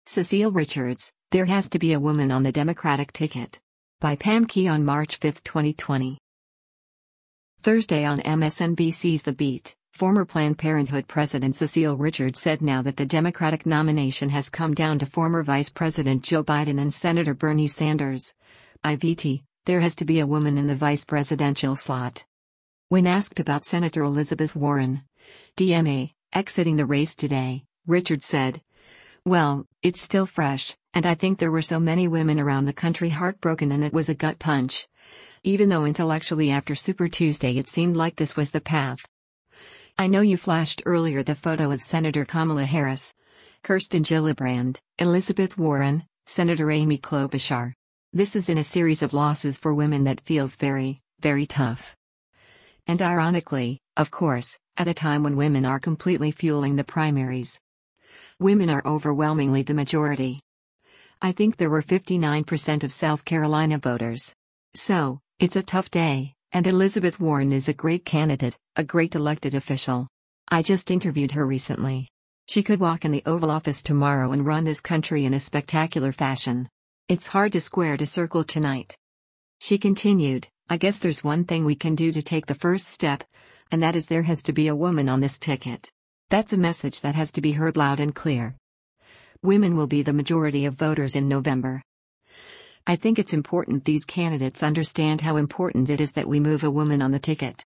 Cecile Richards, There Has to Be a Woman on the Democratic Ticket. By Pam Key on March 5, 2020. Thursday on MSNBC's The Beat, former Planned Parenthood President Cecile Richards said now that the Democratic nomination has come down to former Vice President Joe Biden and Senator Bernie Sanders. IVT, there has to be a woman in the vice presidential slot. When asked about Senator Elizabeth Warren, DMA, exiting the race today, Richards said, "Well, it's still fresh, and I think there were so many women around the country heartbroken and it was a gut punch. Even though intellectually after Super Tuesday it seemed like this was the path. I know you flashed earlier the photo of Senator Kamala Harris, Kirsten Gillibrand, Elizabeth Warren, Senator Amy Klobuchar. This is in a series of losses for women that feels very, very tough. And ironically, of course, at a time when women are completely fueling the primaries. Women are overwhelmingly the majority. I think there were 59% of South Carolina voters. So, it's a tough day, and Elizabeth Warren is a great candidate, a great elected official. I just interviewed her recently. She could walk in the Oval Office tomorrow and run this country in a spectacular fashion. It's hard to square the circle tonight." She continued, "I guess there's one thing we can do to take the first step, and that is there has to be a woman on this ticket. That's a message that has to be heard loud and clear. Women will be the majority of voters in November. I think it's important these candidates understand how important it is that we move a woman on the ticket."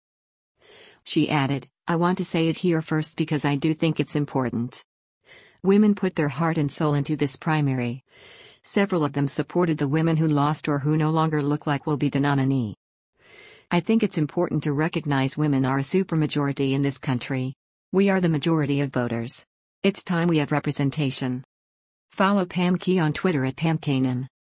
She added, "I want to say it here first because I do think it's important. Women put their heart and soul into this primary. Several of them supported the women who lost or who no longer look like will be the nominee. I think it's important to recognize women are a supermajority in this country. We are the majority of voters. It's time we have representation." Follow Pam Key on Twitter at PamKanan.